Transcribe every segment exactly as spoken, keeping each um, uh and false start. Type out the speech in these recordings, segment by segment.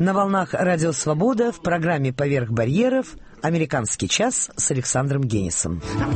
На волнах Радио Свобода в программе «Поверх барьеров» «Американский час» с Александром Генисом.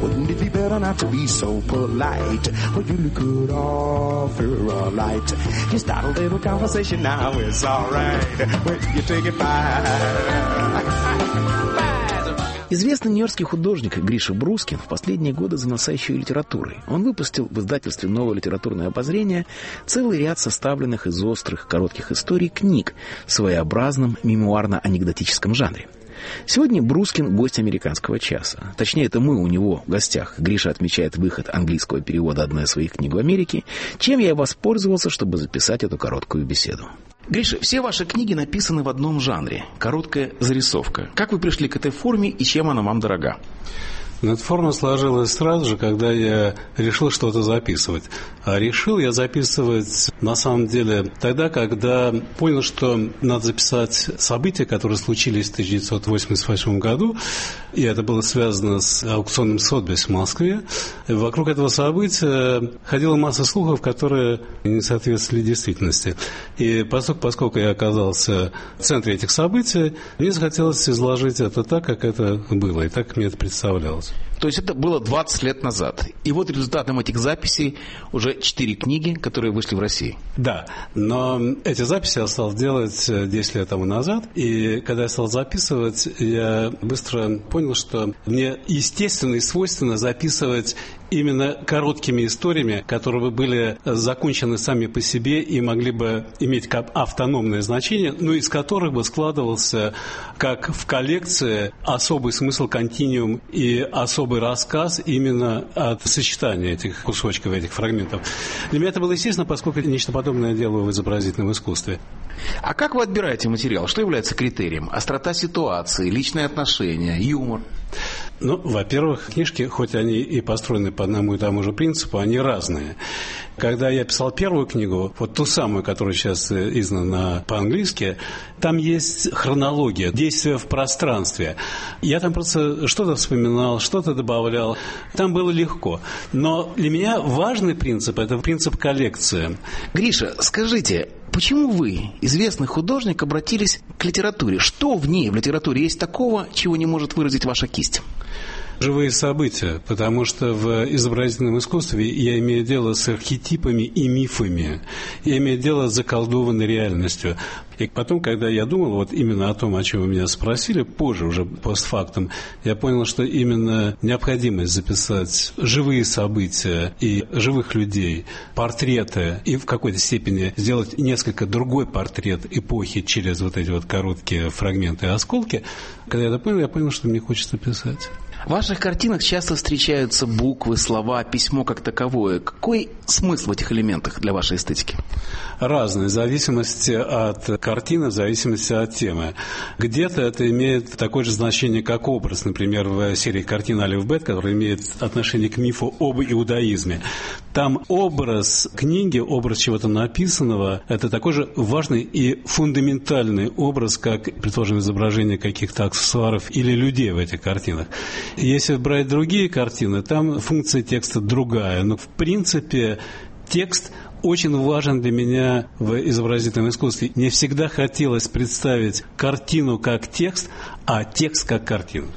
Известный нью-йоркский художник Гриша Брускин в последние годы занялся еще и литературой. Он выпустил в издательстве «Новое литературное обозрение» целый ряд составленных из острых коротких историй книг в своеобразном мемуарно-анекдотическом жанре. Сегодня Брускин — гость «Американского часа». Точнее, это мы у него в гостях. Гриша отмечает выход английского перевода одной из своих книг в Америке, чем я и воспользовался, чтобы записать эту короткую беседу. Гриша, все ваши книги написаны в одном жанре – короткая зарисовка. Как вы пришли к этой форме и чем она вам дорога? Эта форма сложилась сразу же, когда я решил что-то записывать. А решил я записывать, на самом деле, тогда, когда понял, что надо записать события, которые случились в тысяча девятьсот восемьдесят восьмом году, и это было связано с аукционом Сотбис в Москве. И вокруг этого события ходила масса слухов, которые не соответствовали действительности. И поскольку, поскольку я оказался в центре этих событий, мне захотелось изложить это так, как это было, и так, как мне это представлялось. То есть это было двадцать лет назад. И вот результатом этих записей уже четыре книги, которые вышли в России. Да, но эти записи я стал делать десять лет тому назад. И когда я стал записывать, я быстро понял, что мне естественно и свойственно записывать именно короткими историями, которые бы были закончены сами по себе и могли бы иметь как автономное значение, но из которых бы складывался, как в коллекции, особый смысл, континуум и особый рассказ именно от сочетания этих кусочков, этих фрагментов. Для меня это было естественно, поскольку нечто подобное я делаю в изобразительном искусстве. А как вы отбираете материал? Что является критерием? Острота ситуации, личные отношения, юмор? Ну, во-первых, книжки, хоть они и построены по одному и тому же принципу, они разные. Когда я писал первую книгу, вот ту самую, которая сейчас издана по-английски, там есть хронология, действия в пространстве. Я там просто что-то вспоминал, что-то добавлял. Там было легко. Но для меня важный принцип – это принцип коллекции. Гриша, скажите, почему вы, известный художник, обратились к литературе? Что в ней, в литературе, есть такого, чего не может выразить ваша кисть? Живые события, потому что в изобразительном искусстве я имею дело с архетипами и мифами, я имею дело с заколдованной реальностью. И потом, когда я думал вот именно о том, о чем вы меня спросили, позже, уже постфактум, я понял, что именно необходимость записать живые события и живых людей, портреты, и в какой-то степени сделать несколько другой портрет эпохи через вот эти вот короткие фрагменты и осколки, когда я это понял, я понял, что мне хочется писать. В ваших картинах часто встречаются буквы, слова, письмо как таковое. Какой смысл в этих элементах для вашей эстетики? Разный, в зависимости от картины, в зависимости от темы. Где-то это имеет такое же значение, как образ. Например, в серии картин «Алиф Бет», которая имеет отношение к мифу об иудаизме. Там образ книги, образ чего-то написанного, это такой же важный и фундаментальный образ, как, предположим, изображение каких-то аксессуаров или людей в этих картинах. Если брать другие картины, там функция текста другая. Но, в принципе, текст очень важен для меня в изобразительном искусстве. Мне всегда хотелось представить картину как текст, а текст как картину.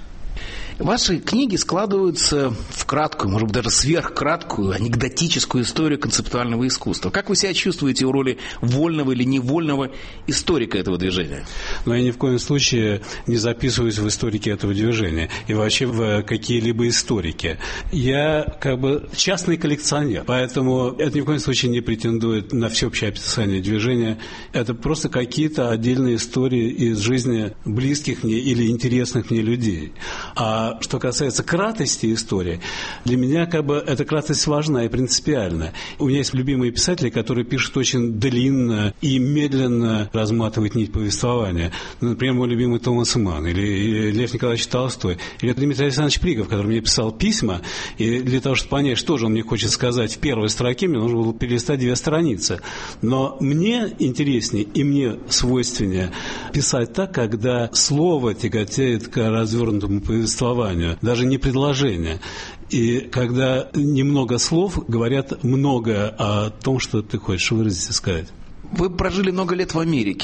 Ваши книги складываются в краткую, может быть, даже сверхкраткую, анекдотическую историю концептуального искусства. Как вы себя чувствуете в роли вольного или невольного историка этого движения? Но я ни в коем случае не записываюсь в историке этого движения и вообще в какие-либо историки. Я как бы частный коллекционер, поэтому это ни в коем случае не претендует на всеобщее описание движения. Это просто какие-то отдельные истории из жизни близких мне или интересных мне людей. А что касается кратости истории, для меня как бы эта кратость важна и принципиальна. У меня есть любимые писатели, которые пишут очень длинно и медленно разматывают нить повествования. Например, мой любимый Томас Манн, или Лев Николаевич Толстой, или Дмитрий Александрович Пригов, который мне писал письма, и для того, чтобы понять, что же он мне хочет сказать в первой строке, мне нужно было перелистать две страницы. Но мне интереснее и мне свойственнее писать так, когда слово тяготеет к развернутому повествованию, даже не предложение. И когда немного слов говорят много о том, что ты хочешь выразить и сказать. Вы прожили много лет в Америке.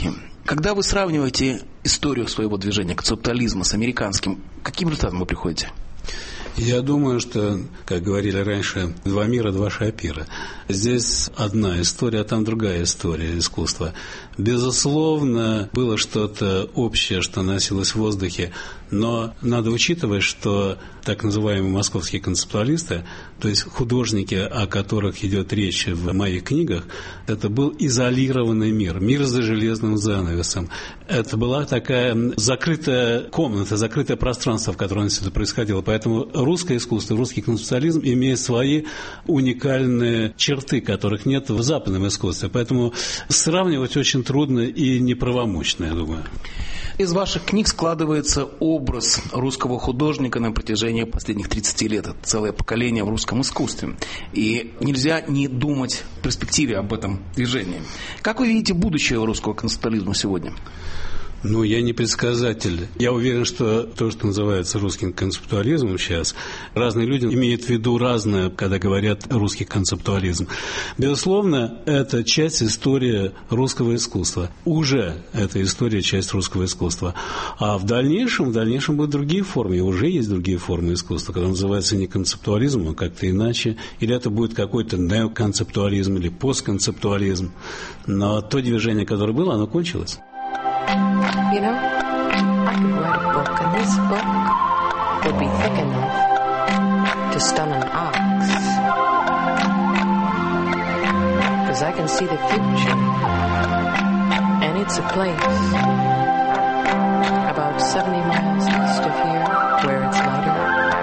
Когда вы сравниваете историю своего движения концептуализма с американским, к каким результатам вы приходите? Я думаю, что, как говорили раньше, два мира, два шапира. Здесь одна история, а там другая история искусства. Безусловно, было что-то общее, что носилось в воздухе, но надо учитывать, что так называемые московские концептуалисты, то есть художники, о которых идет речь в моих книгах, это был изолированный мир, мир за железным занавесом. Это была такая закрытая комната, закрытое пространство, в котором все это происходило. Поэтому русское искусство, русский концептуализм имеет свои уникальные черты, которых нет в западном искусстве. Поэтому сравнивать очень трудно и неправомочно, я думаю. Из ваших книг складывается образ русского художника на протяжении последних тридцати лет. Это целое поколение в русском искусстве. И нельзя не думать в перспективе об этом движении. Как вы видите будущее русского концептуализма сегодня? Ну, я не предсказатель. Я уверен, что то, что называется русским концептуализмом сейчас, разные люди имеют в виду разное, когда говорят русский концептуализм. Безусловно, это часть истории русского искусства. Уже эта история часть русского искусства. А в дальнейшем, в дальнейшем будут другие формы. И уже есть другие формы искусства, которые называются не концептуализмом, а как-то иначе. Или это будет какой-то неоконцептуализм или постконцептуализм. Но то движение, которое было, оно кончилось. You know, I could write a book, and this book would be thick enough to stun an ox. Because I can see the future, and it's a place about seventy miles east of here, where it's lighter.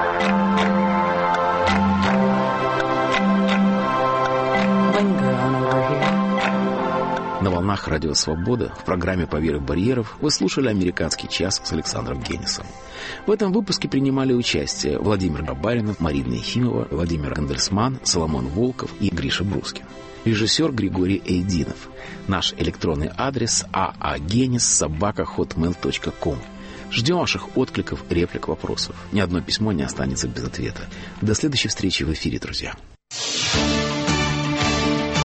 Linger on over here. На волнах Радио Свобода в программе «Поверх барьеров» вы слушали «Американский час» с Александром Генисом. В этом выпуске принимали участие Владимир Бабаринов, Марина Ефимова, Владимир Андельсман, Соломон Волков и Гриша Брускин. Режиссер Григорий Эйдинов. Наш электронный адрес aagenis собака хотмейл точка ком. Ждем ваших откликов, реплик, вопросов. Ни одно письмо не останется без ответа. До следующей встречи в эфире, друзья.